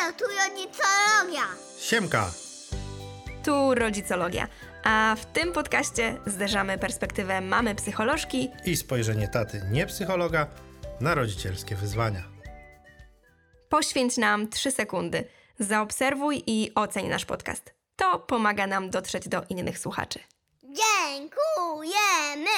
tu rodzicologia. Siemka! Tu rodzicologia, a w tym podcaście zderzamy perspektywę mamy psycholożki I spojrzenie taty, nie psychologa, na rodzicielskie wyzwania. Poświęć nam 3 sekundy, zaobserwuj i oceń nasz podcast. To pomaga nam dotrzeć do innych słuchaczy. Dziękujemy.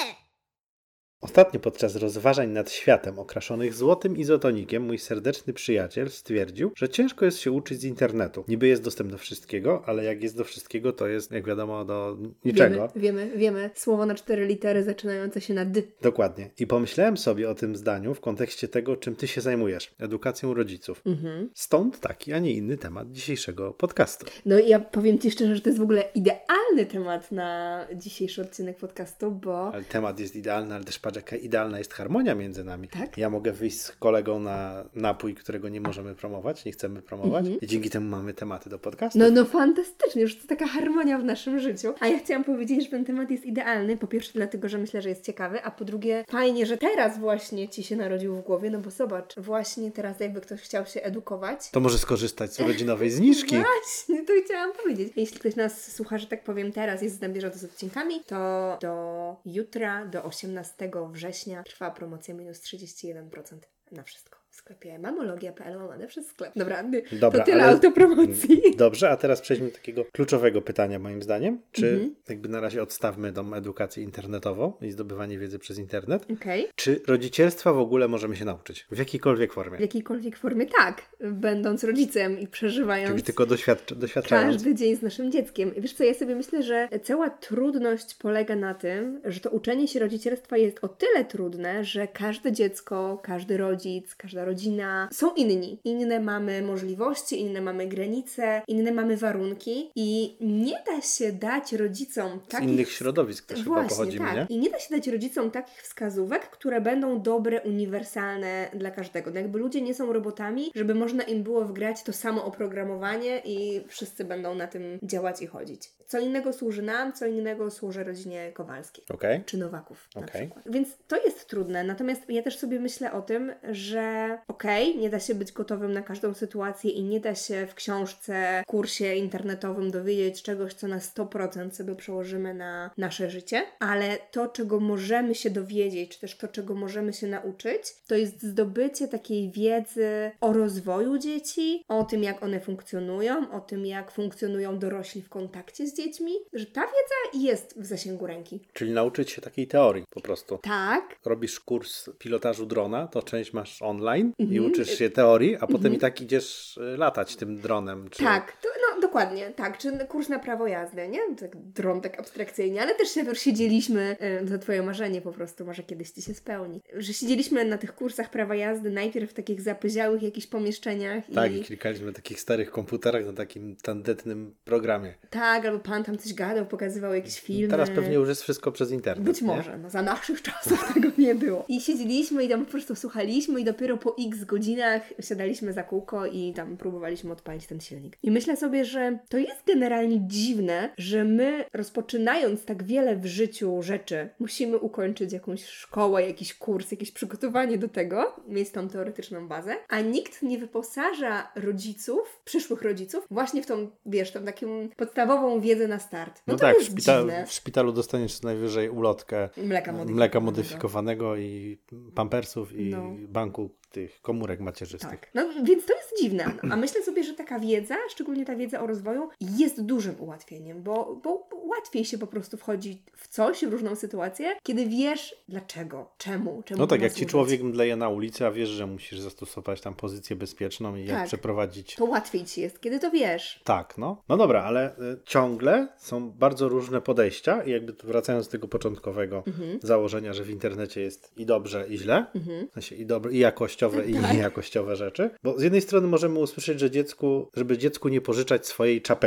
Ostatnio podczas rozważań nad światem okraszonych złotym izotonikiem mój serdeczny przyjaciel stwierdził, że ciężko jest się uczyć z internetu. Niby jest dostęp do wszystkiego, ale jak jest do wszystkiego, to jest, jak wiadomo, do niczego. Wiemy. Słowo na 4 litery zaczynające się na D. Dokładnie. I pomyślałem sobie o tym zdaniu w kontekście tego, czym ty się zajmujesz. Edukacją rodziców. Stąd taki, a nie inny temat dzisiejszego podcastu. No i ja powiem Ci szczerze, że to jest w ogóle idealny temat na dzisiejszy odcinek podcastu, bo... Ale temat jest idealny, ale też patrz, jaka idealna jest harmonia między nami. Tak? Ja mogę wyjść z kolegą na napój, którego nie możemy promować, nie chcemy promować i dzięki temu mamy tematy do podcastu. No fantastycznie, już to taka harmonia w naszym życiu. A ja chciałam powiedzieć, że ten temat jest idealny, po pierwsze dlatego, że myślę, że jest ciekawy, a po drugie fajnie, że teraz właśnie Ci się narodził w głowie, no bo zobacz, właśnie teraz jakby ktoś chciał się edukować. To może skorzystać z urodzinowej zniżki. Właśnie, to chciałam powiedzieć. Jeśli ktoś nas słucha, że tak powiem teraz, jest na bieżąco z odcinkami, to do jutra, do 18 września trwa promocja minus 31% na wszystko. W sklepie mamologia.pl łamane przez sklep. Dobra, to tyle autopromocji. Dobrze, a teraz przejdźmy do takiego kluczowego pytania moim zdaniem. Czy jakby na razie odstawmy tą edukację internetową i zdobywanie wiedzy przez internet. Okej. Czy rodzicielstwa w ogóle możemy się nauczyć? W jakiejkolwiek formie? W jakiejkolwiek formie tak, będąc rodzicem i przeżywając Czyli tylko doświadczając. każdy dzień z naszym dzieckiem. Wiesz co, ja sobie myślę, że cała trudność polega na tym, że to uczenie się rodzicielstwa jest o tyle trudne, że każde dziecko, każdy rodzic, każda rodzina są inni. Inne mamy możliwości, inne mamy granice, inne mamy warunki i nie da się dać rodzicom takich... Z innych środowisk też chyba pochodzimy, tak. nie? I nie da się dać rodzicom takich wskazówek, które będą dobre, uniwersalne dla każdego. No jakby ludzie nie są robotami, żeby można im było wgrać to samo oprogramowanie i wszyscy będą na tym działać i chodzić. Co innego służy nam, co innego służy rodzinie Kowalskiej. Okej. Czy Nowaków na Okej. przykład. Więc to jest trudne. Natomiast ja też sobie myślę o tym, że nie da się być gotowym na każdą sytuację i nie da się w książce, kursie internetowym dowiedzieć czegoś, co na 100% sobie przełożymy na nasze życie, ale to, czego możemy się dowiedzieć, czy też to, czego możemy się nauczyć, to jest zdobycie takiej wiedzy o rozwoju dzieci, o tym, jak one funkcjonują, o tym, jak funkcjonują dorośli w kontakcie z dziećmi, że ta wiedza jest w zasięgu ręki. Czyli nauczyć się takiej teorii po prostu. Tak. Robisz kurs pilotażu drona, to część masz online i uczysz się teorii, a potem i tak idziesz latać tym dronem. Czy... Tak, dokładnie, tak. Czy kurs na prawo jazdy, nie? Tak dron tak abstrakcyjnie, ale też siedzieliśmy, to Twoje marzenie po prostu, może kiedyś Ci się spełni, że siedzieliśmy na tych kursach prawa jazdy najpierw w takich zapyziałych jakichś pomieszczeniach. Tak, i klikaliśmy na takich starych komputerach, na takim tandetnym programie. Tak, albo pan tam coś gadał, pokazywał jakieś filmy. Teraz pewnie już jest wszystko przez internet. Być może, no za naszych czasów tego nie było. I siedzieliśmy i tam po prostu słuchaliśmy i dopiero po x godzinach siadaliśmy za kółko i tam próbowaliśmy odpalić ten silnik. I myślę sobie, że to jest generalnie dziwne, że my rozpoczynając tak wiele w życiu rzeczy, musimy ukończyć jakąś szkołę, jakiś kurs, jakieś przygotowanie do tego, mieć tą teoretyczną bazę, a nikt nie wyposaża rodziców, przyszłych rodziców, właśnie w tą, wiesz, tą taką podstawową wiedzę na start. No to tak, jest dziwne. w szpitalu dostaniesz co najwyżej ulotkę mleka modyfikowanego i pampersów i banku tych komórek macierzystych. Tak. No więc to jest dziwne. A myślę sobie, że taka wiedza, szczególnie ta wiedza o rozwoju, jest dużym ułatwieniem, bo łatwiej się po prostu wchodzi w coś, w różną sytuację, kiedy wiesz dlaczego, czemu No tak, jak służyć. ci człowiek mdleje na ulicy, a wiesz, że musisz zastosować tam pozycję bezpieczną i jak przeprowadzić... To łatwiej ci jest, kiedy to wiesz. Tak, no. No dobra, ale ciągle są bardzo różne podejścia i jakby wracając do tego początkowego założenia, że w internecie jest i dobrze, i źle, w sensie i dobre, i jakościowe, i niejakościowe rzeczy, bo z jednej strony możemy usłyszeć, że żeby dziecku nie pożyczać swojej czapeczki.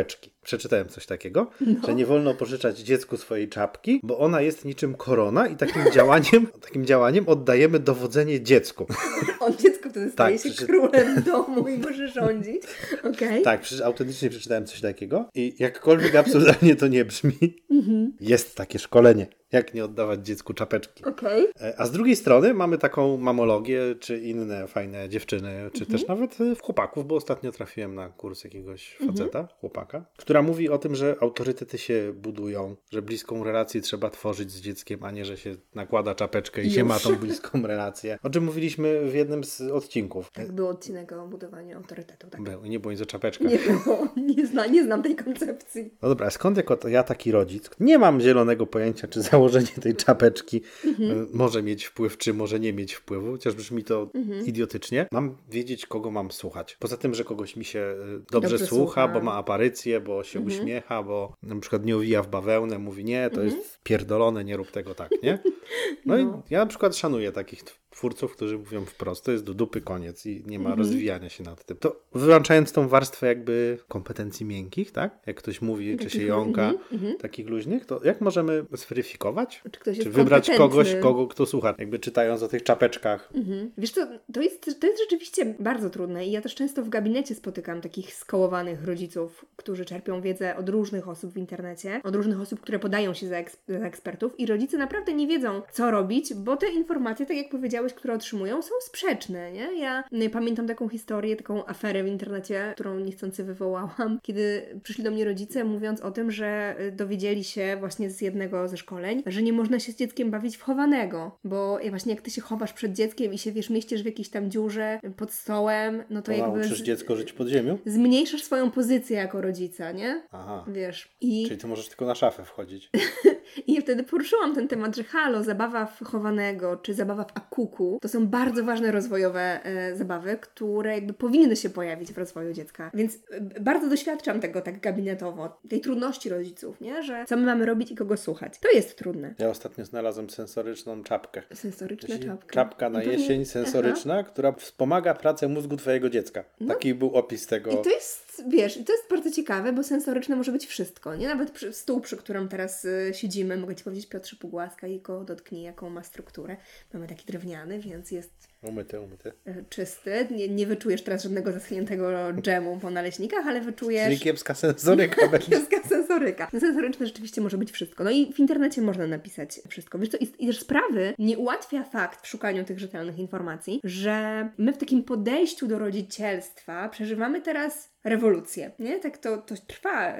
przeczytałem coś takiego, że nie wolno pożyczać dziecku swojej czapki, bo ona jest niczym korona i takim działaniem oddajemy dowodzenie dziecku. Dziecko wtedy staje się przeczy- królem domu i może rządzić. Okej. Tak, autentycznie przeczytałem coś takiego i jakkolwiek absurdalnie to nie brzmi, jest takie szkolenie, jak nie oddawać dziecku czapeczki. Okej. A z drugiej strony mamy taką mamologię, czy inne fajne dziewczyny, czy też nawet chłopaków, bo ostatnio trafiłem na kurs jakiegoś faceta, chłopaka, która mówi o tym, że autorytety się budują, że bliską relację trzeba tworzyć z dzieckiem, a nie, że się nakłada czapeczkę i się ma tą bliską relację. O czym mówiliśmy w jednym z odcinków. Tak, był odcinek o budowaniu autorytetu. Tak. Był, nie bądź za czapeczkę. Nie było. Nie znam tej koncepcji. No dobra, skąd jako ja taki rodzic, nie mam zielonego pojęcia, czy założenie tej czapeczki może mieć wpływ, czy może nie mieć wpływu, chociaż brzmi to idiotycznie. Mam wiedzieć, kogo mam słuchać. Poza tym, że kogoś mi się dobrze słucha, bo ma aparycję, bo się uśmiecha, bo na przykład nie owija w bawełnę, mówi nie, to jest pierdolone, nie rób tego tak, nie? No i ja na przykład szanuję takich twórców, którzy mówią wprost, to jest do dupy koniec i nie ma rozwijania się nad tym. To wyłączając tą warstwę jakby kompetencji miękkich, tak? Jak ktoś mówi, czy się jąka, takich luźnych, to jak możemy zweryfikować? Czy ktoś jest wybrać kompetentny? kogoś, kto słucha? Jakby czytając o tych czapeczkach. Wiesz co, to jest rzeczywiście bardzo trudne i ja też często w gabinecie spotykam takich skołowanych rodziców, którzy czerpią wiedzę od różnych osób w internecie, od różnych osób, które podają się za ekspertów i rodzice naprawdę nie wiedzą, co robić, bo te informacje, tak jak powiedziałeś, które otrzymują, są sprzeczne, nie? Ja pamiętam taką historię, taką aferę w internecie, którą niechcący wywołałam, kiedy przyszli do mnie rodzice mówiąc o tym, że dowiedzieli się właśnie z jednego ze szkoleń, że nie można się z dzieckiem bawić w chowanego, bo właśnie jak ty się chowasz przed dzieckiem i się, wiesz, mieścisz w jakiejś tam dziurze pod stołem, no to jakby Nauczysz dziecko żyć pod ziemią? zmniejszasz swoją pozycję jako rodzica, nie? Aha. Wiesz. Czyli ty możesz tylko na szafę wchodzić. I wtedy poruszyłam ten temat, że halo, zabawa w chowanego, czy zabawa w akuku, to są bardzo ważne rozwojowe zabawy, które jakby powinny się pojawić w rozwoju dziecka. Więc bardzo doświadczam tego tak gabinetowo, tej trudności rodziców, nie? Że co my mamy robić i kogo słuchać. To jest trudne. Ja ostatnio znalazłem sensoryczną czapkę. Sensoryczna czapka. Czapka na jesień, sensoryczna, która wspomaga pracę mózgu twojego dziecka. Taki był opis tego. I to jest, wiesz, to jest bardzo ciekawe, bo sensoryczne może być wszystko, nie? Nawet stół, przy którym teraz siedzimy, mogę Ci powiedzieć, Piotrze, pogłaskaj go, dotknij, jaką ma strukturę. Mamy taki drewniany, więc jest Umyty. czysty. Nie wyczujesz teraz żadnego zaschniętego dżemu po naleśnikach, ale wyczujesz... Czyli kiepska sensoryka będzie. Kiepska sensoryka. No, sensoryczne rzeczywiście może być wszystko. No i w internecie można napisać wszystko. Wiesz co, i też sprawy nie ułatwia fakt w szukaniu tych rzetelnych informacji, że my w takim podejściu do rodzicielstwa przeżywamy teraz rewolucję, nie? Tak to trwa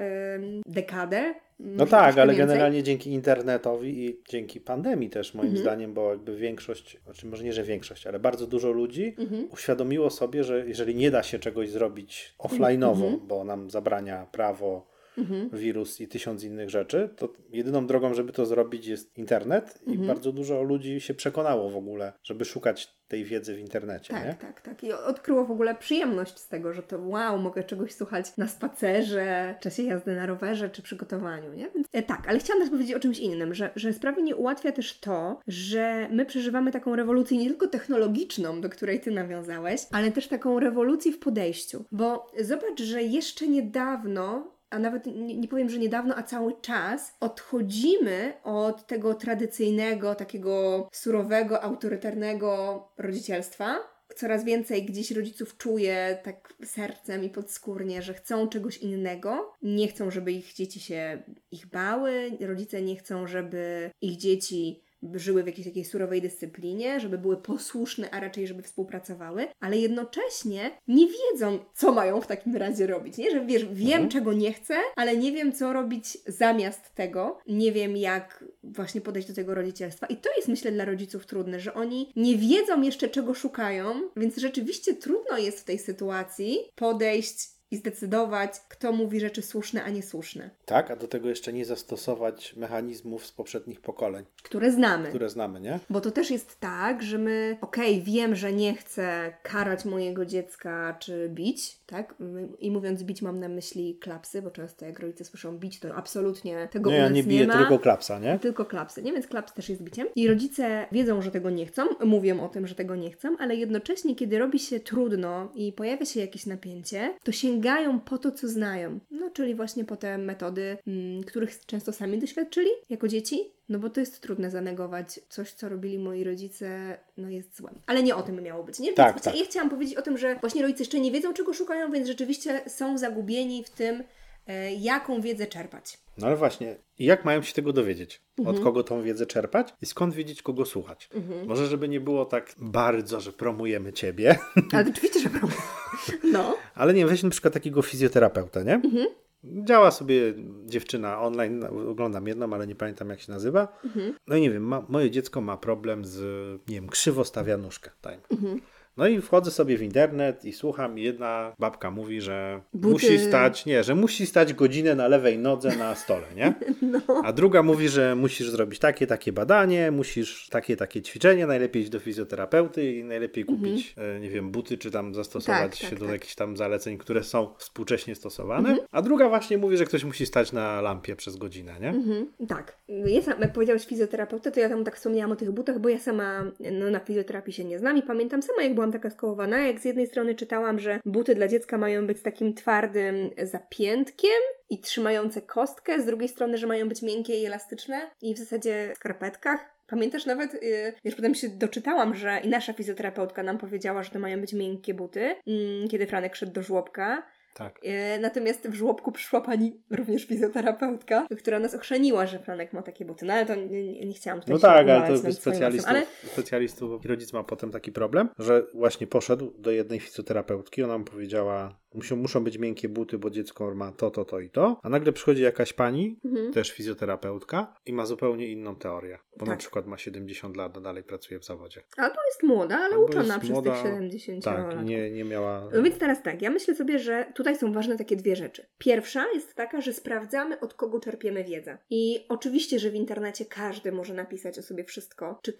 dekadę. No tak, ale generalnie dzięki internetowi i dzięki pandemii też moim zdaniem, bo jakby większość, znaczy może nie, że większość, ale bardzo dużo ludzi uświadomiło sobie, że jeżeli nie da się czegoś zrobić offline'owo, bo nam zabrania prawo, wirus i 1000 innych rzeczy, to jedyną drogą, żeby to zrobić, jest internet i bardzo dużo ludzi się przekonało w ogóle, żeby szukać tej wiedzy w internecie. Tak, nie? tak. I odkryło w ogóle przyjemność z tego, że to wow, mogę czegoś słuchać na spacerze, w czasie jazdy na rowerze czy przygotowaniu, nie? Więc, tak, ale chciałam też powiedzieć o czymś innym, że sprawy nie ułatwia też to, że my przeżywamy taką rewolucję nie tylko technologiczną, do której Ty nawiązałeś, ale też taką rewolucję w podejściu. Bo zobacz, że jeszcze niedawno, a nawet nie powiem, że niedawno, a cały czas odchodzimy od tego tradycyjnego, takiego surowego, autorytarnego rodzicielstwa. Coraz więcej gdzieś rodziców czuje tak sercem i podskórnie, że chcą czegoś innego. Nie chcą, żeby ich dzieci się ich bały. Rodzice nie chcą, żeby ich dzieci żyły w jakiejś takiej surowej dyscyplinie, żeby były posłuszne, a raczej żeby współpracowały, ale jednocześnie nie wiedzą, co mają w takim razie robić, nie? Że wiesz, wiem, czego nie chcę, ale nie wiem, co robić zamiast tego. Nie wiem, jak właśnie podejść do tego rodzicielstwa. I to jest, myślę, dla rodziców trudne, że oni nie wiedzą jeszcze, czego szukają, więc rzeczywiście trudno jest w tej sytuacji podejść i zdecydować, kto mówi rzeczy słuszne, a niesłuszne. Tak, a do tego jeszcze nie zastosować mechanizmów z poprzednich pokoleń. Które znamy, nie? Bo to też jest tak, że my, wiem, że nie chcę karać mojego dziecka czy bić, tak? I mówiąc bić mam na myśli klapsy, bo często jak rodzice słyszą bić, to absolutnie tego u nas ja nie biję, tylko klapsa, nie? Tylko klapsy, nie? Więc klaps też jest biciem. I rodzice wiedzą, że tego nie chcą, mówią o tym, że tego nie chcą, ale jednocześnie, kiedy robi się trudno i pojawia się jakieś napięcie, to sięgają sięgają po to, co znają. No, czyli właśnie po te metody, których często sami doświadczyli jako dzieci. No bo to jest trudne zanegować. Coś, co robili moi rodzice, no jest złem. Ale nie o tym miało być, nie? Tak, Więc tak. ja chciałam powiedzieć o tym, że właśnie rodzice jeszcze nie wiedzą, czego szukają, więc rzeczywiście są zagubieni w tym, jaką wiedzę czerpać. No ale właśnie, jak mają się tego dowiedzieć? Od kogo tą wiedzę czerpać? I skąd wiedzieć, kogo słuchać? Może żeby nie było tak bardzo, że promujemy ciebie. Ale oczywiście, że problem. No. Ale nie, weź na przykład takiego fizjoterapeuta, nie? Działa sobie dziewczyna online, oglądam jedną, ale nie pamiętam jak się nazywa. No i nie wiem, moje dziecko ma problem z, nie wiem, krzywo stawia nóżkę. No i wchodzę sobie w internet i słucham, jedna babka mówi, że musi stać godzinę na lewej nodze na stole, nie? No. A druga mówi, że musisz zrobić takie badanie, musisz takie ćwiczenie, najlepiej iść do fizjoterapeuty i najlepiej kupić, nie wiem, buty, czy tam zastosować się do jakichś tam zaleceń, które są współcześnie stosowane. A druga właśnie mówi, że ktoś musi stać na lampie przez godzinę, nie? Tak. Jak powiedziałeś fizjoterapeuta, to ja tam tak wspomniałam o tych butach, bo ja sama na fizjoterapii się nie znam i pamiętam sama, jak byłam taka skołowana, jak z jednej strony czytałam, że buty dla dziecka mają być takim twardym zapiętkiem i trzymające kostkę, z drugiej strony, że mają być miękkie i elastyczne i w zasadzie w skarpetkach. Pamiętasz nawet, już potem się doczytałam, że i nasza fizjoterapeutka nam powiedziała, że to mają być miękkie buty, kiedy Franek szedł do żłobka. Tak. Natomiast w żłobku przyszła pani, również fizjoterapeutka, która nas ochrzaniła, że Franek ma takie buty. No ale to nie chciałam tutaj No tak, ale to specjalistów. Rodzic ma potem taki problem, że właśnie poszedł do jednej fizjoterapeutki, ona mu powiedziała, muszą być miękkie buty, bo dziecko ma to i to, a nagle przychodzi jakaś pani, też fizjoterapeutka i ma zupełnie inną teorię, bo na przykład ma 70 lat, a dalej pracuje w zawodzie. Albo jest młoda, ale uczona przez tych 70 lat. Tak, nie miała... No więc teraz tak, ja myślę sobie, że tutaj są ważne takie dwie rzeczy. Pierwsza jest taka, że sprawdzamy, od kogo czerpiemy wiedzę. I oczywiście, że w internecie każdy może napisać o sobie wszystko, czy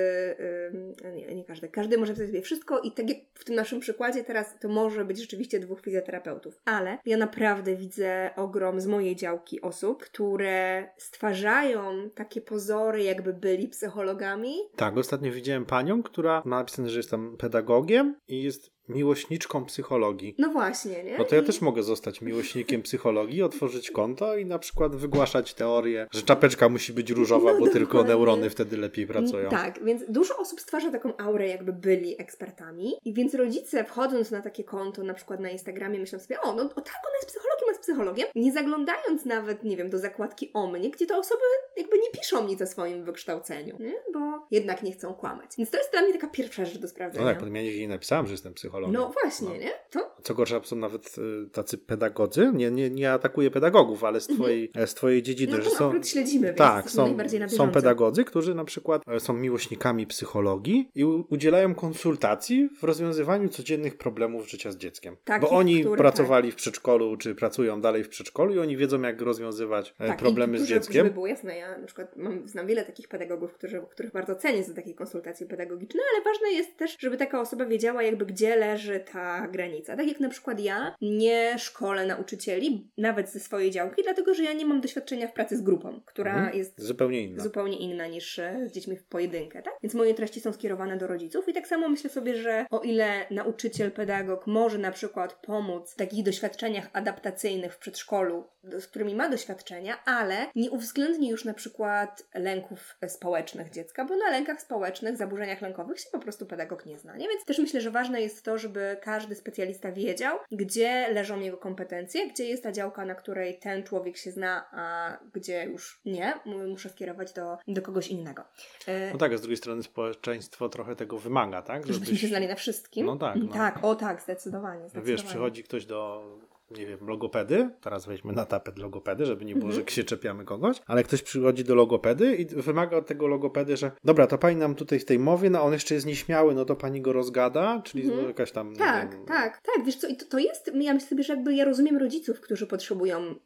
każdy może napisać o sobie wszystko i tak jak w tym naszym przykładzie teraz to może być rzeczywiście 2 fizjoterapeutów. Ale ja naprawdę widzę ogrom z mojej działki osób, które stwarzają takie pozory, jakby byli psychologami. Tak, ostatnio widziałem panią, która ma napisane, że jest tam pedagogiem i jest miłośniczką psychologii. No właśnie, nie? No to ja też mogę zostać miłośnikiem psychologii, otworzyć konto i na przykład wygłaszać teorię, że czapeczka musi być różowa, bo tylko neurony wtedy lepiej pracują. Tak, więc dużo osób stwarza taką aurę, jakby byli ekspertami i więc rodzice wchodząc na takie konto, na przykład na Instagramie, myślą sobie, tak, ona jest psychologiem, jest psychologiem, nie zaglądając nawet, nie wiem, do zakładki o mnie, gdzie te osoby jakby nie piszą nic o swoim wykształceniu, nie? Bo jednak nie chcą kłamać. Więc to jest dla mnie taka pierwsza rzecz do sprawdzenia. No tak, potem ja nie napisałam, że jestem psychologiem. No właśnie, nie? To? Co gorsza, są nawet tacy pedagodzy, nie atakuję pedagogów, ale z twojej dziedziny, no że są... śledzimy, więc tak, najbardziej na bieżąco. są pedagodzy, którzy na przykład są miłośnikami psychologii i udzielają konsultacji w rozwiązywaniu codziennych problemów życia z dzieckiem. Bo oni pracowali w przedszkolu, czy pracują dalej w przedszkolu i oni wiedzą, jak rozwiązywać problemy z dzieckiem. Żeby było jasne, ja na przykład znam wiele takich pedagogów, których bardzo cenię za takie konsultacje pedagogiczne, ale ważne jest też, żeby taka osoba wiedziała jakby gdzie leży ta granica. Tak jak na przykład ja nie szkolę nauczycieli, nawet ze swojej działki, dlatego, że ja nie mam doświadczenia w pracy z grupą, która jest zupełnie inna niż z dziećmi w pojedynkę, tak? Więc moje treści są skierowane do rodziców i tak samo myślę sobie, że o ile nauczyciel, pedagog może na przykład pomóc w takich doświadczeniach adaptacyjnych w przedszkolu, z którymi ma doświadczenia, ale nie uwzględni już na przykład lęków społecznych dziecka, bo na lękach społecznych, zaburzeniach lękowych się po prostu pedagog nie zna, nie? Więc też myślę, że ważne jest to, żeby każdy specjalista wiedział, gdzie leżą jego kompetencje, gdzie jest ta działka, na której ten człowiek się zna, a gdzie już nie, muszę skierować do kogoś innego. No tak, a z drugiej strony społeczeństwo trochę tego wymaga, tak? Żebyśmy się znali na wszystkim. No tak. Tak, zdecydowanie. Wiesz, przychodzi ktoś do, nie wiem, logopedy, teraz weźmy na tapet logopedy, żeby nie było, że się czepiamy kogoś, ale ktoś przychodzi do logopedy i wymaga od tego logopedy, że dobra, to pani nam tutaj w tej mowie, no on jeszcze jest nieśmiały, no to pani go rozgada, czyli jakaś tam... Tak, wiesz co, i to jest, ja myślę sobie, że jakby ja rozumiem rodziców, którzy potrzebują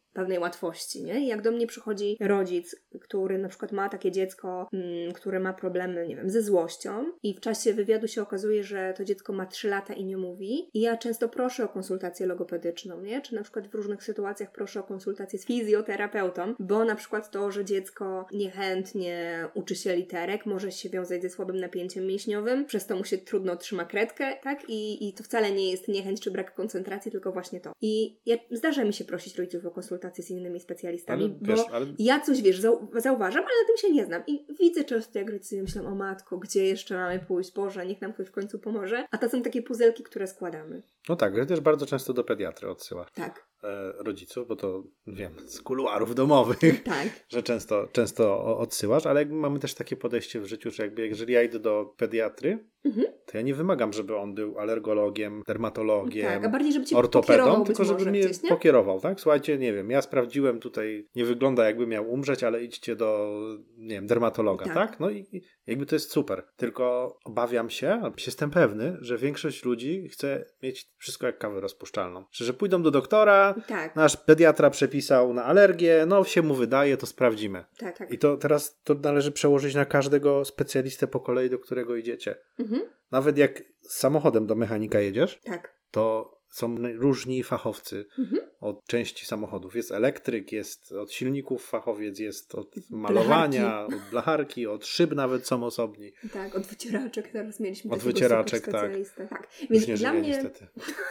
pewnej łatwości, nie? I jak do mnie przychodzi rodzic, który na przykład ma takie dziecko, które ma problemy, nie wiem, ze złością i w czasie wywiadu się okazuje, że to dziecko ma 3 lata i nie mówi i ja często proszę o konsultację logopedyczną, nie? Czy na przykład w różnych sytuacjach proszę o konsultację z fizjoterapeutą, bo na przykład to, że dziecko niechętnie uczy się literek, może się wiązać ze słabym napięciem mięśniowym, przez to mu się trudno trzyma kredkę, tak? I to wcale nie jest niechęć czy brak koncentracji, tylko właśnie to. I zdarza mi się prosić rodziców o konsultacje z innymi specjalistami, ja coś, zauważam, ale na tym się nie znam. I widzę często, jak rodzice myślą, o matko, gdzie jeszcze mamy pójść? Boże, niech nam ktoś w końcu pomoże. A to są takie puzelki, które składamy. No tak, ja też bardzo często do pediatry odsyła. Tak. Rodziców, bo to wiem z kuluarów domowych, tak. że często odsyłasz, ale mamy też takie podejście w życiu, że jeżeli ja idę do pediatry, to ja nie wymagam, żeby on był alergologiem, dermatologiem, tak, a bardziej, żeby cię ortopedą, tylko żeby mnie pokierował, tak? Słuchajcie, nie wiem, ja sprawdziłem tutaj, nie wygląda jakby miał umrzeć, ale idźcie do, nie wiem, dermatologa, tak? No i jakby to jest super. Tylko obawiam się, jestem pewny, że większość ludzi chce mieć wszystko jak kawę rozpuszczalną. Że pójdą do doktora, nasz pediatra przepisał na alergię, no się mu wydaje, to sprawdzimy. Tak. I to teraz to należy przełożyć na każdego specjalistę po kolei, do którego idziecie. Nawet jak z samochodem do mechanika jedziesz, to są różni fachowcy od części samochodów. Jest elektryk, jest od silników fachowiec, jest od malowania, od blacharki, od szyb nawet są osobni. Tak, od wycieraczek teraz mieliśmy od wycieraczek, tak. Więc nie dla żyje, mnie niestety.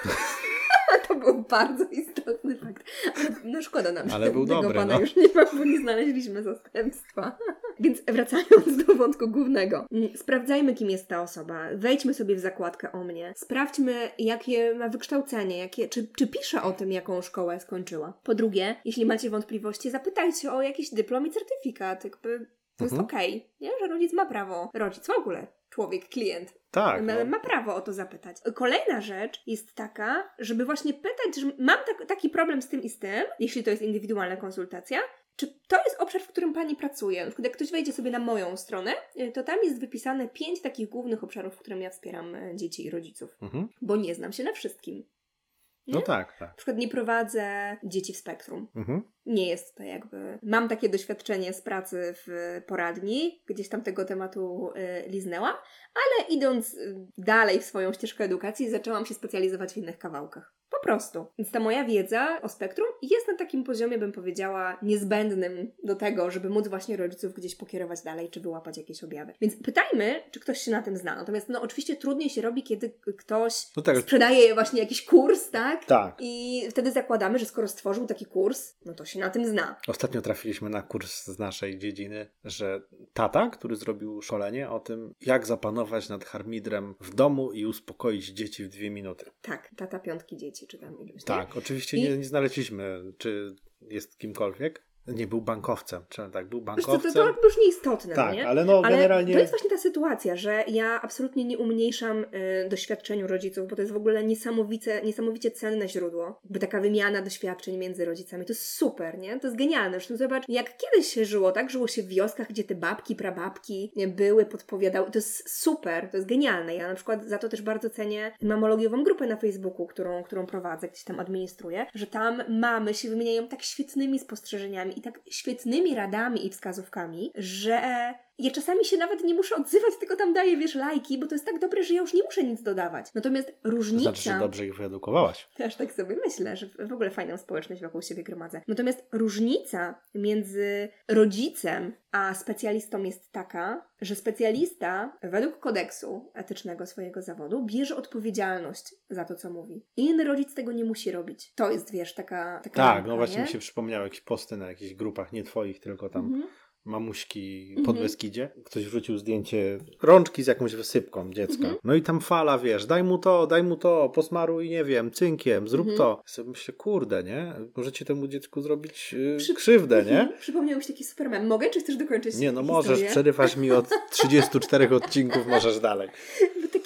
To był bardzo istotny fakt. Ale no szkoda nam, ale był tego dobry, pana już nie ma, bo nie znaleźliśmy zastępstwa. Więc wracając do wątku głównego. Sprawdzajmy, kim jest ta osoba. Wejdźmy sobie w zakładkę o mnie. Sprawdźmy, jakie ma wykształcenie, czy pisze o tym, jaką szkołę skończyła. Po drugie, jeśli macie wątpliwości, zapytajcie o jakiś dyplom i certyfikat. Jakby to jest okej, nie? Że rodzic ma prawo. Rodzic w ogóle. Człowiek, klient. Tak. Ma prawo o to zapytać. Kolejna rzecz jest taka, żeby właśnie pytać, że mam taki problem z tym i z tym, jeśli to jest indywidualna konsultacja, czy to jest obszar, w którym pani pracuje? Na przykład jak ktoś wejdzie sobie na moją stronę, to tam jest wypisane 5 takich głównych obszarów, w którym ja wspieram dzieci i rodziców. Bo nie znam się na wszystkim. Nie? No tak. Na przykład nie prowadzę dzieci w spektrum. Nie jest to jakby... Mam takie doświadczenie z pracy w poradni, gdzieś tam tego tematu liznęłam, ale idąc dalej w swoją ścieżkę edukacji, zaczęłam się specjalizować w innych kawałkach. Po prostu. Więc ta moja wiedza o spektrum jest na takim poziomie, bym powiedziała, niezbędnym do tego, żeby móc właśnie rodziców gdzieś pokierować dalej, czy wyłapać jakieś objawy. Więc pytajmy, czy ktoś się na tym zna. Natomiast oczywiście trudniej się robi, kiedy ktoś sprzedaje właśnie jakiś kurs, tak? Tak. I wtedy zakładamy, że skoro stworzył taki kurs, no to się na tym zna. Ostatnio trafiliśmy na kurs z naszej dziedziny, że tata, który zrobił szkolenie o tym, jak zapanować nad harmidrem w domu i uspokoić dzieci w 2 minuty. Tak, tata 5 dzieci, czy tam iluś. Tak, oczywiście nie znaleźliśmy, czy jest kimkolwiek. Nie był bankowcem, czy tak, był bankowcem. To już nieistotne, tak, nie? ale generalnie... to jest właśnie ta sytuacja, że ja absolutnie nie umniejszam doświadczeniu rodziców, bo to jest w ogóle niesamowicie cenne źródło. Jakby taka wymiana doświadczeń między rodzicami. To jest super, nie? To jest genialne. Zresztą zobacz, jak kiedyś się żyło, tak? Żyło się w wioskach, gdzie te babki, prababki były, podpowiadały. To jest super, to jest genialne. Ja na przykład za to też bardzo cenię mamologiową grupę na Facebooku, którą prowadzę, gdzieś tam administruję, że tam mamy się wymieniają tak świetnymi spostrzeżeniami i tak świetnymi radami i wskazówkami, że ja czasami się nawet nie muszę odzywać, tylko tam daję, lajki, bo to jest tak dobre, że ja już nie muszę nic dodawać. Natomiast różnica... To znaczy, że dobrze ich wyedukowałaś. Też tak sobie myślę, że w ogóle fajną społeczność wokół siebie gromadzę. Natomiast różnica między rodzicem a specjalistą jest taka, że specjalista według kodeksu etycznego swojego zawodu bierze odpowiedzialność za to, co mówi. Inny rodzic tego nie musi robić. To jest, taka tak, ramka, no właśnie nie? mi się przypomniały jakieś posty na jakichś grupach, nie twoich, tylko tam... mamuśki pod Beskidzie. Ktoś wrzucił zdjęcie rączki z jakąś wysypką dziecka. No i tam fala, daj mu to, posmaruj, nie wiem, cynkiem, zrób to. Ja sobie myślę, kurde, nie? Możecie temu dziecku zrobić krzywdę, nie? Przypomniał mi się taki superman. Mogę, czy chcesz dokończyć Nie, no historię? możesz, przerywasz mi od 34 odcinków, możesz dalej. Bo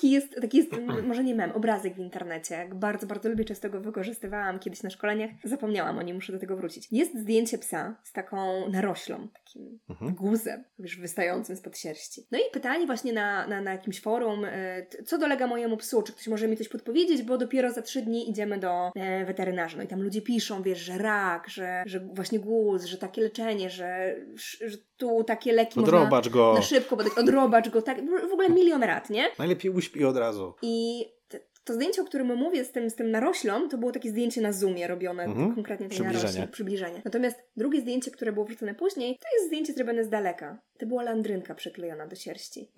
taki jest, może nie mem, obrazek w internecie. Jak bardzo, bardzo lubię, często go wykorzystywałam kiedyś na szkoleniach. Zapomniałam o nim, muszę do tego wrócić. Jest zdjęcie psa z taką naroślą, takim guzem, już wystającym spod sierści. No i pytanie właśnie na jakimś forum, co dolega mojemu psu, czy ktoś może mi coś podpowiedzieć, bo dopiero za 3 dni idziemy do weterynarza. No i tam ludzie piszą, wiesz, że rak, że właśnie guz, że takie leczenie, że tu takie leki odrobacz można go. Na szybko podać, odrobacz go, tak, w ogóle milion rad, nie? Najlepiej uśpi od razu. I to zdjęcie, o którym mówię z tym naroślą, to było takie zdjęcie na Zoomie robione, konkretnie tej narośli, przybliżenie. Natomiast drugie zdjęcie, które było wrzucone później, to jest zdjęcie zrobione z daleka. To była landrynka przyklejona do sierści.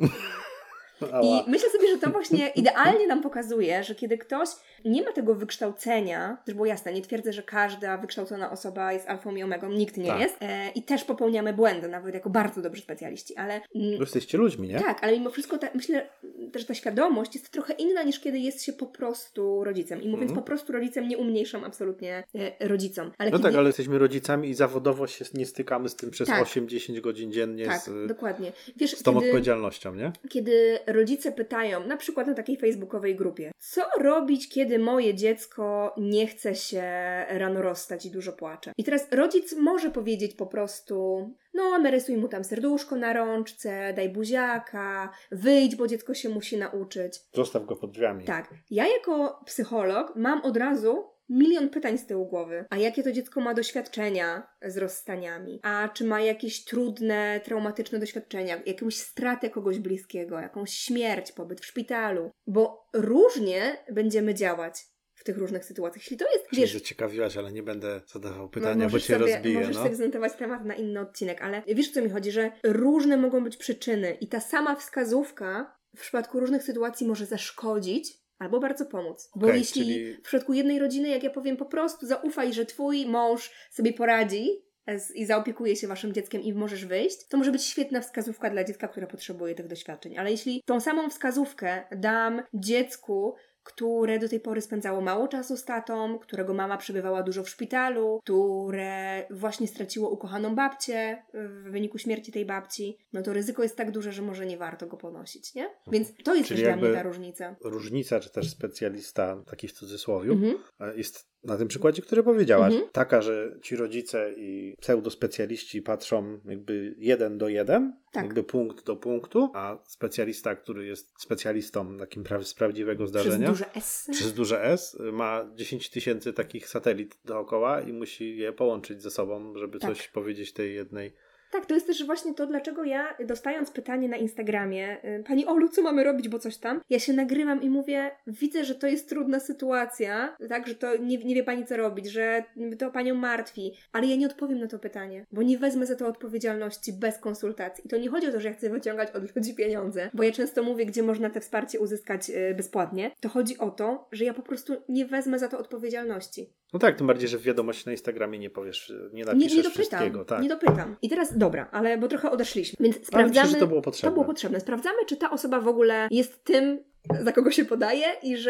I myślę sobie, że to właśnie idealnie nam pokazuje, że kiedy ktoś nie ma tego wykształcenia, też było jasne, nie twierdzę, że każda wykształcona osoba jest alfą i omegą, nikt nie jest. I też popełniamy błędy, nawet jako bardzo dobrzy specjaliści, ale... Jesteście ludźmi, nie? Tak, ale mimo wszystko myślę, że ta świadomość jest trochę inna niż kiedy jest się po prostu rodzicem. I mówiąc po prostu rodzicem, nie umniejszam absolutnie rodzicom. Ale no tak, ale jesteśmy rodzicami i zawodowo się nie stykamy z tym przez 8-10 godzin dziennie dokładnie. Wiesz, z tą odpowiedzialnością, nie? Kiedy rodzice pytają, na przykład na takiej facebookowej grupie, co robić, kiedy moje dziecko nie chce się rano rozstać i dużo płacze. I teraz rodzic może powiedzieć po prostu, no narysuj mu tam serduszko na rączce, daj buziaka, wyjdź, bo dziecko się musi nauczyć. Zostaw go pod drzwiami. Tak. Ja jako psycholog mam od razu milion pytań z tyłu głowy. A jakie to dziecko ma doświadczenia z rozstaniami? A czy ma jakieś trudne, traumatyczne doświadczenia? Jakąś stratę kogoś bliskiego? Jakąś śmierć, pobyt w szpitalu? Bo różnie będziemy działać w tych różnych sytuacjach. Jeśli to jest, wiesz... zaciekawiłaś, ale nie będę zadawał pytania, bo cię rozbiję. Możesz segmentować temat na inny odcinek, ale wiesz, o co mi chodzi, że różne mogą być przyczyny i ta sama wskazówka w przypadku różnych sytuacji może zaszkodzić, albo bardzo pomóc. Bo jeśli w przypadku jednej rodziny, jak ja powiem, po prostu zaufaj, że twój mąż sobie poradzi i zaopiekuje się waszym dzieckiem i możesz wyjść, to może być świetna wskazówka dla dziecka, które potrzebuje tych doświadczeń. Ale jeśli tą samą wskazówkę dam dziecku, które do tej pory spędzało mało czasu z tatą, którego mama przebywała dużo w szpitalu, które właśnie straciło ukochaną babcię w wyniku śmierci tej babci, no to ryzyko jest tak duże, że może nie warto go ponosić, nie? Więc to jest też dla mnie ta różnica. Różnica, czy też specjalista, taki w cudzysłowiu, jest na tym przykładzie, który powiedziałaś, taka, że ci rodzice i pseudospecjaliści patrzą jakby 1 do 1, jakby punkt do punktu, a specjalista, który jest specjalistą takim z prawdziwego zdarzenia, przez duże S, ma 10 000 takich satelit dookoła i musi je połączyć ze sobą, żeby coś powiedzieć tej jednej. Tak, to jest też właśnie to, dlaczego ja, dostając pytanie na Instagramie, Pani Olu, co mamy robić, bo coś tam, ja się nagrywam i mówię, widzę, że to jest trudna sytuacja, tak, że to nie wie Pani, co robić, że to Panią martwi, ale ja nie odpowiem na to pytanie, bo nie wezmę za to odpowiedzialności bez konsultacji. I to nie chodzi o to, że ja chcę wyciągać od ludzi pieniądze, bo ja często mówię, gdzie można te wsparcie uzyskać bezpłatnie. To chodzi o to, że ja po prostu nie wezmę za to odpowiedzialności. No tak, tym bardziej, że w wiadomości na Instagramie nie powiesz, nie napiszesz wszystkiego. Tak. Nie dopytam. I teraz, dobra, ale bo trochę odeszliśmy, więc sprawdzamy... Myślę, że to było potrzebne. To było potrzebne. Sprawdzamy, czy ta osoba w ogóle jest tym, za kogo się podaje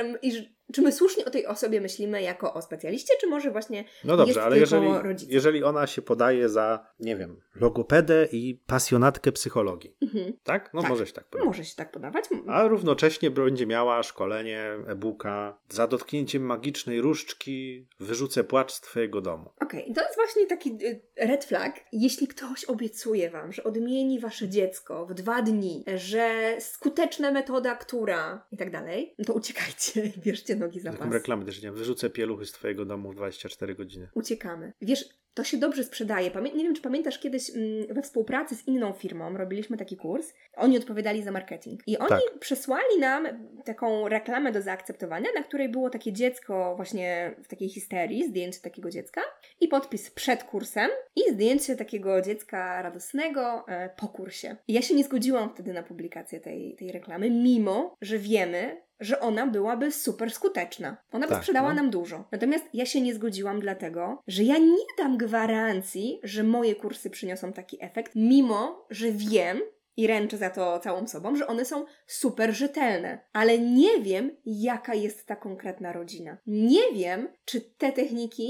czy my słusznie o tej osobie myślimy jako o specjaliście, czy może właśnie no dobrze, ale rodzicem. jeżeli ona się podaje za, nie wiem, logopedę i pasjonatkę psychologii, tak? No tak. Może się tak podawać. Może się tak podawać. A równocześnie będzie miała szkolenie e-booka za dotknięciem magicznej różdżki wyrzucę płacz z twojego domu. Okej, to jest właśnie taki red flag. Jeśli ktoś obiecuje wam, że odmieni wasze dziecko w 2 dni, że skuteczna metoda, która i tak dalej, no to uciekajcie, bierzcie nogi za pas. Reklamy też nie. Wyrzucę pieluchy z twojego domu w 24 godziny. Uciekamy. Wiesz, to się dobrze sprzedaje. Nie wiem, czy pamiętasz, kiedyś we współpracy z inną firmą robiliśmy taki kurs. Oni odpowiadali za marketing. I oni przesłali nam taką reklamę do zaakceptowania, na której było takie dziecko właśnie w takiej histerii, zdjęcie takiego dziecka i podpis przed kursem i zdjęcie takiego dziecka radosnego po kursie. I ja się nie zgodziłam wtedy na publikację tej reklamy, mimo że wiemy, że ona byłaby super skuteczna. Ona by sprzedała nam dużo. Natomiast ja się nie zgodziłam dlatego, że ja nie dam gwarancji, że moje kursy przyniosą taki efekt, mimo że wiem i ręczę za to całą sobą, że one są super rzetelne. Ale nie wiem, jaka jest ta konkretna rodzina. Nie wiem, czy te techniki,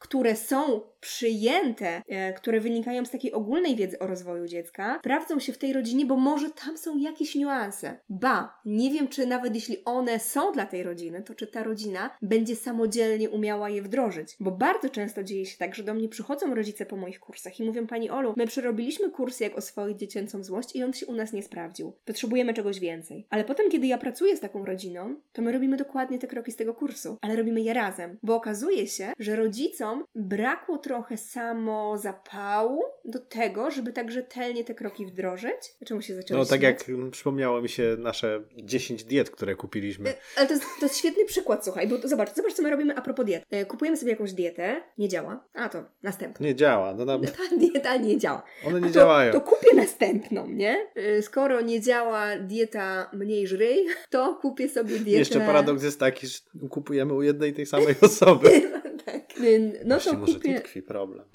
które są przyjęte, które wynikają z takiej ogólnej wiedzy o rozwoju dziecka, sprawdzą się w tej rodzinie, bo może tam są jakieś niuanse. Nie wiem, czy nawet jeśli one są dla tej rodziny, to czy ta rodzina będzie samodzielnie umiała je wdrożyć. Bo bardzo często dzieje się tak, że do mnie przychodzą rodzice po moich kursach i mówią: Pani Olu, my przerobiliśmy kurs jak oswoić dziecięcą złość i on się u nas nie sprawdził. Potrzebujemy czegoś więcej. Ale potem, kiedy ja pracuję z taką rodziną, to my robimy dokładnie te kroki z tego kursu, ale robimy je razem, bo okazuje się, że rodzicom brakło trochę samozapału do tego, żeby tak rzetelnie te kroki wdrożyć. Czemu się zaczęło No tak śmiać? jak przypomniało mi się nasze 10 diet, które kupiliśmy. Ale to jest świetny przykład, słuchaj, bo zobacz, co my robimy a propos diet. Kupujemy sobie jakąś dietę, nie działa, a to następna. Nie działa. No, Ta dieta nie działa. one nie działają. To kupię następną, nie? Skoro nie działa dieta mniej żryj, to kupię sobie dietę... Jeszcze paradoks jest taki, że kupujemy u jednej tej samej osoby. Tak. No Właśnie to może kupię... tu tkwi problem.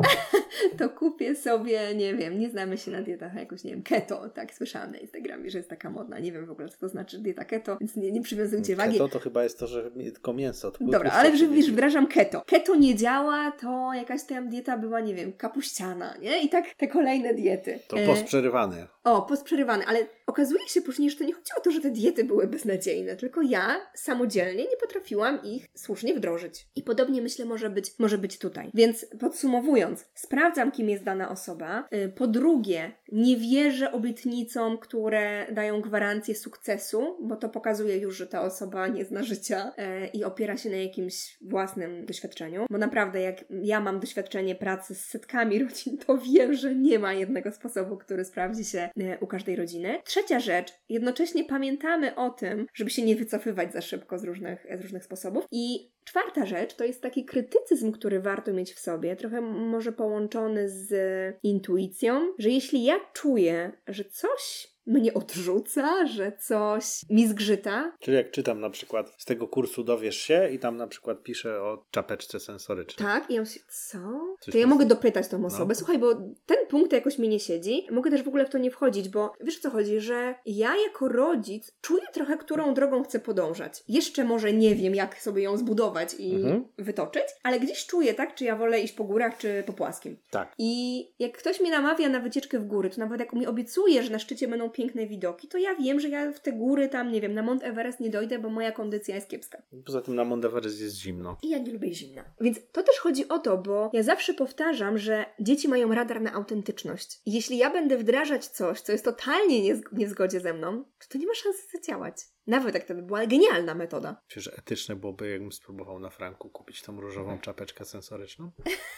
To kupię sobie, nie wiem, nie znamy się na dietach jakoś, nie wiem, keto, tak, słyszałam na Instagramie, że jest taka modna, nie wiem w ogóle, co to znaczy dieta keto, więc nie przywiązujcie wagi. Keto to chyba jest to, że tylko mięso. Dobra, ale wiesz, wdrażam keto. Keto nie działa, to jakaś tam dieta była, nie wiem, kapuściana, nie? I tak te kolejne diety. To postprzerywane. Postprzerywane, ale okazuje się później, że to nie chodzi o to, że te diety były beznadziejne, tylko ja samodzielnie nie potrafiłam ich słusznie wdrożyć. I podobnie myślę może być tutaj. Więc podsumowując, sprawdzam, kim jest dana osoba. Po drugie, nie wierzę obietnicom, które dają gwarancję sukcesu, bo to pokazuje już, że ta osoba nie zna życia i opiera się na jakimś własnym doświadczeniu. Bo naprawdę, jak ja mam doświadczenie pracy z setkami rodzin, to wiem, że nie ma jednego sposobu, który sprawdzi się u każdej rodziny. Trzecia rzecz, jednocześnie pamiętamy o tym, żeby się nie wycofywać za szybko z różnych sposobów. I czwarta rzecz to jest taki krytycyzm, który warto mieć w sobie, trochę może połączony z intuicją, że jeśli ja czuję, że coś mnie odrzuca, że coś mi zgrzyta. Czyli jak czytam na przykład z tego kursu Dowiesz się i tam na przykład piszę o czapeczce sensorycznej. Tak, i ja myślę, co? Coś To ja tam- mogę dopytać tą osobę. No. Słuchaj, bo ten punkt jakoś mi nie siedzi. Mogę też w ogóle w to nie wchodzić, bo wiesz o co chodzi, że ja jako rodzic czuję trochę, którą drogą chcę podążać. Jeszcze może nie wiem, jak sobie ją zbudować i wytoczyć, ale gdzieś czuję, tak, czy ja wolę iść po górach, czy po płaskim. Tak. I jak ktoś mnie namawia na wycieczkę w góry, to nawet jak mi obiecuje, że na szczycie będą piękne widoki, to ja wiem, że ja w te góry tam, nie wiem, na Mount Everest nie dojdę, bo moja kondycja jest kiepska. Poza tym na Mount Everest jest zimno. I ja nie lubię zimna. Więc to też chodzi o to, bo ja zawsze powtarzam, że dzieci mają radar na autentyczność. I jeśli ja będę wdrażać coś, co jest totalnie nie w zgodzie ze mną, to nie ma szansy zadziałać. Nawet jak to by była genialna metoda. Myślę, że etyczne byłoby, jakbym spróbował na franku kupić tą różową czapeczkę sensoryczną?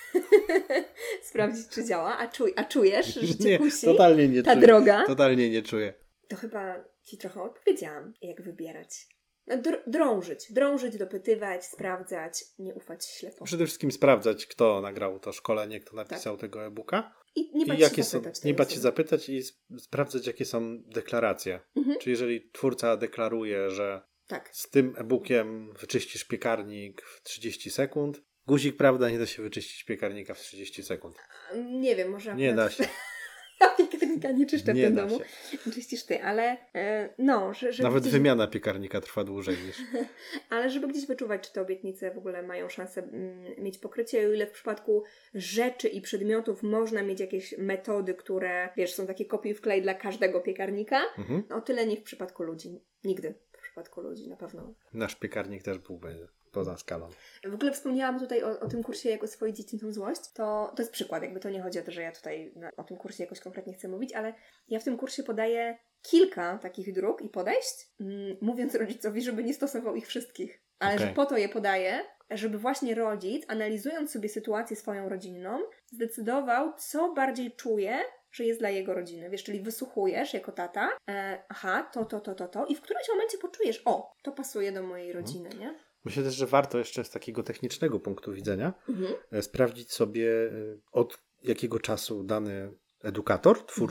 Sprawdzić, czy działa. A czujesz, że cię Nie, kusi totalnie nie ta czuję. droga? Totalnie nie czuję. To chyba Ci trochę odpowiedziałam, jak wybierać. No, drążyć, dopytywać, sprawdzać, nie ufać ślepo. Przede wszystkim sprawdzać, kto nagrał to szkolenie, kto napisał tego e-booka. I nie bać I się jakie zapytać. nie bać się zapytać i sprawdzać, jakie są deklaracje. Czyli jeżeli twórca deklaruje, że Tak. z tym e-bookiem wyczyścisz piekarnik w 30 sekund, guzik, prawda, nie da się wyczyścić piekarnika w 30 sekund. Nie wiem, może... Nie da się. Ja piekarnika nie czyszczę w Nie tym da domu. się. Czyścisz Ty, ale no, że Nawet gdzieś, wymiana piekarnika trwa dłużej niż... ale żeby gdzieś wyczuwać, czy te obietnice w ogóle mają szansę mieć pokrycie, o ile w przypadku rzeczy i przedmiotów można mieć jakieś metody, które, wiesz, są takie kopii wklej dla każdego piekarnika, o tyle nie w przypadku ludzi. Nigdy w przypadku ludzi, na pewno. Nasz piekarnik też byłby poza skalą. W ogóle wspomniałam tutaj o tym kursie Jak oswoić dziecięcą złość. To jest przykład, jakby to nie chodzi o to, że ja tutaj o tym kursie jakoś konkretnie chcę mówić, ale ja w tym kursie podaję kilka takich dróg i podejść, mówiąc rodzicowi, żeby nie stosował ich wszystkich. Ale że po to je podaję, żeby właśnie rodzic, analizując sobie sytuację swoją rodzinną, zdecydował, co bardziej czuje, że jest dla jego rodziny. Wiesz, czyli wysłuchujesz jako tata, to i w którymś momencie poczujesz, to pasuje do mojej rodziny, nie? Myślę też, że warto jeszcze z takiego technicznego punktu widzenia sprawdzić sobie, od jakiego czasu dany edukator, twórca,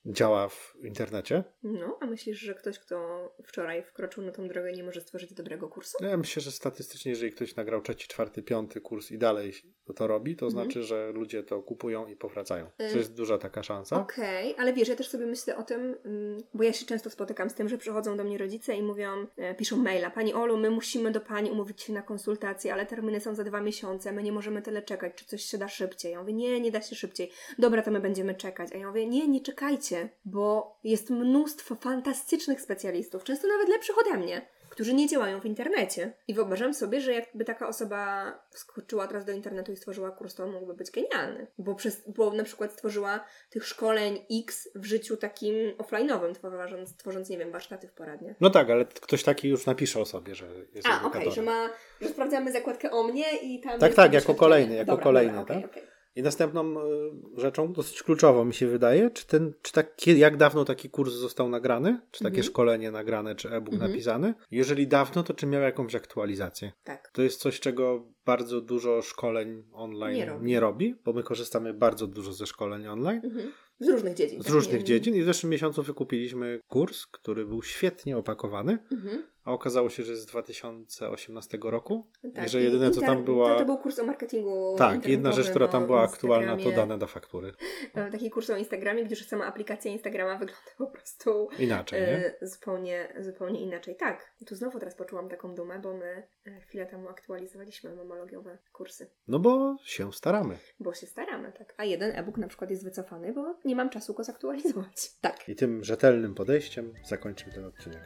działa w internecie. No, a myślisz, że ktoś, kto wczoraj wkroczył na tą drogę, nie może stworzyć dobrego kursu? Ja myślę, że statystycznie, jeżeli ktoś nagrał 3., 4., 5. kurs i dalej to robi, to znaczy, że ludzie to kupują i powracają. To jest duża taka szansa. Okej, ale wiesz, ja też sobie myślę o tym, bo ja się często spotykam z tym, że przychodzą do mnie rodzice i mówią, piszą maila: Pani Olu, my musimy do Pani umówić się na konsultację, ale terminy są za 2 miesiące, my nie możemy tyle czekać, czy coś się da szybciej? Ja mówię: nie da się szybciej. Dobra, to my będziemy czekać. A ja mówię: nie czekajcie, bo jest mnóstwo fantastycznych specjalistów, często nawet lepszych ode mnie, którzy nie działają w internecie. I wyobrażam sobie, że jakby taka osoba skoczyła teraz do internetu i stworzyła kurs, to on mógłby być genialny. Bo na przykład stworzyła tych szkoleń X w życiu takim offline'owym, tworząc, nie wiem, warsztaty w poradniach. No tak, ale ktoś taki już napisze o sobie, że jest edukatorem. Że sprawdzamy zakładkę o mnie i tam... Tak, jako kolejny, okay. I następną rzeczą, dosyć kluczową mi się wydaje, jak dawno taki kurs został nagrany, czy takie szkolenie nagrane, czy e-book napisany. Jeżeli dawno, to czy miał jakąś aktualizację. Tak. To jest coś, czego bardzo dużo szkoleń online nie robi, bo my korzystamy bardzo dużo ze szkoleń online. Z różnych dziedzin. I w zeszłym miesiącu wykupiliśmy kurs, który był świetnie opakowany, a okazało się, że jest z 2018 roku. Tak, i że jedyne co tam była... To był kurs o marketingu. Tak, jedna rzecz, która tam była aktualna, to dane do faktury. Taki kurs o Instagramie, gdyż sama aplikacja Instagrama wygląda po prostu inaczej, nie? Zupełnie inaczej. Tak, tu znowu teraz poczułam taką dumę, bo my chwilę temu aktualizowaliśmy mamologiowe kursy. No bo się staramy. Tak. A jeden e-book na przykład jest wycofany, bo nie mam czasu go zaktualizować. Tak. I tym rzetelnym podejściem zakończymy ten odcinek.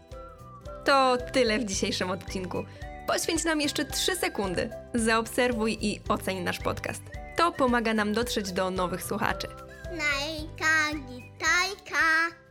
To tyle w dzisiejszym odcinku. Poświęć nam jeszcze 3 sekundy. Zaobserwuj i oceń nasz podcast. To pomaga nam dotrzeć do nowych słuchaczy. Najka, gitajka.